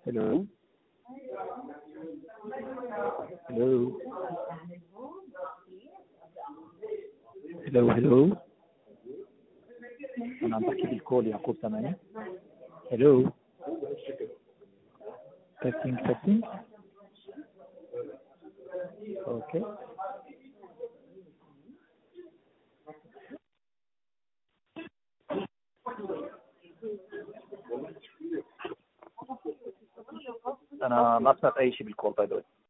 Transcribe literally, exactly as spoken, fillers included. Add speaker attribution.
Speaker 1: Hello? Hello? Hello, hello? أنا عم بحكي بالكول يعقوب سامعني؟ Hello? Testing, testing. Okay. أنا ما سمعت أي شيء بالكول باي ذا